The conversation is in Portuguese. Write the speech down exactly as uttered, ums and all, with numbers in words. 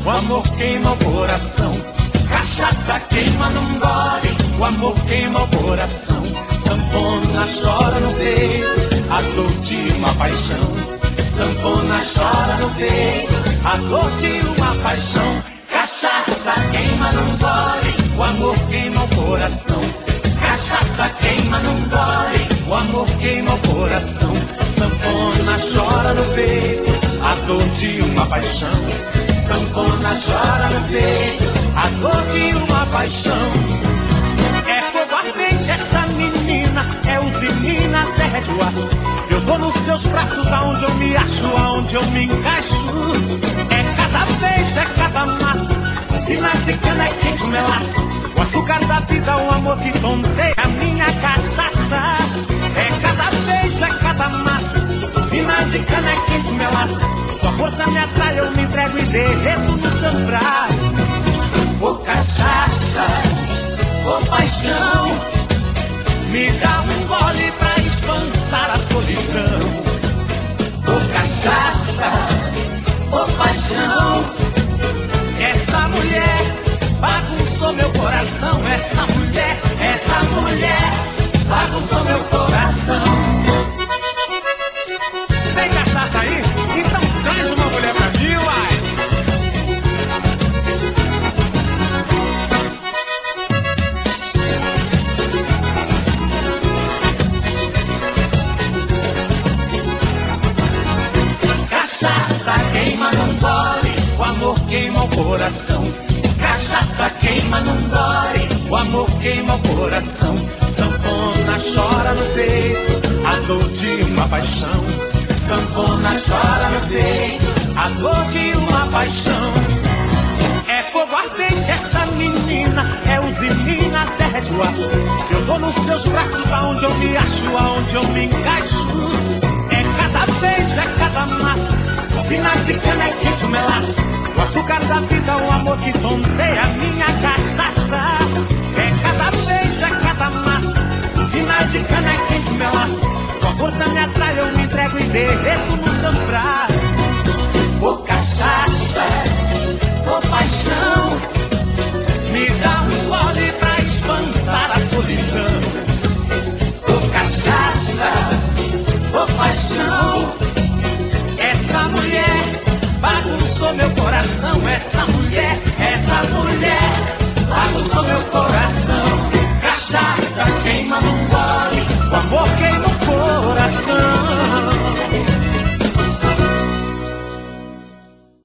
o amor queima o coração. Cachaça queima num gole, o amor queima o coração. Sanfona chora no peito, a dor de uma paixão. Sanfona chora no peito, a dor de uma paixão. Cachaça queima num gole, o amor queima o coração. Cachaça queima num gole, o amor queima o coração. Sanfona chora no peito, a dor de uma paixão. Sanfona chora no peito, a dor de uma paixão. É fogo ardente essa menina, é usina, derrete o aço. Eu tô nos seus braços, aonde eu me acho, aonde eu me encaixo. É cada vez, é cada maço, usina de cana é quente o melaço. O açúcar da vida, o amor que tonteia a minha cachaça. É cada vez, é cada maço, usina de cana é quente o melaço. Sua força me atrai, eu me entrego e derreto nos seus braços. Ô cachaça, ô paixão, me dá um gole pra espantar a solidão. Ô cachaça, ô paixão, essa mulher bagunçou meu coração. Essa mulher, essa mulher bagunçou meu coração. Tem cachaça aí? Então traz uma mulher pra mim, uai. Cachaça queima num gole, o amor queima o coração. Cachaça queima num gole, o amor queima o coração. Sanfona chora no peito, a dor de uma paixão. Sanfona chora no peito, a dor de uma paixão. É fogo ardente essa menina, é usina, derrete o aço. Eu tô nos seus braços, aonde eu me acho, aonde eu me encaixo. É cada vez, é cada maço, usina de cana é quente o melaço. O açúcar da vida, o amor que tonteia a minha cachaça. É cada vez, é cada maço, usina de cana é quente o melaço. Sua força me atrai, eu me entrego e derreto nos seus braços. Ô cachaça, ô paixão, me dá um gole pra espantar a solidão. Ô cachaça, ô paixão, essa mulher bagunçou meu coração. Essa mulher, essa mulher bagunçou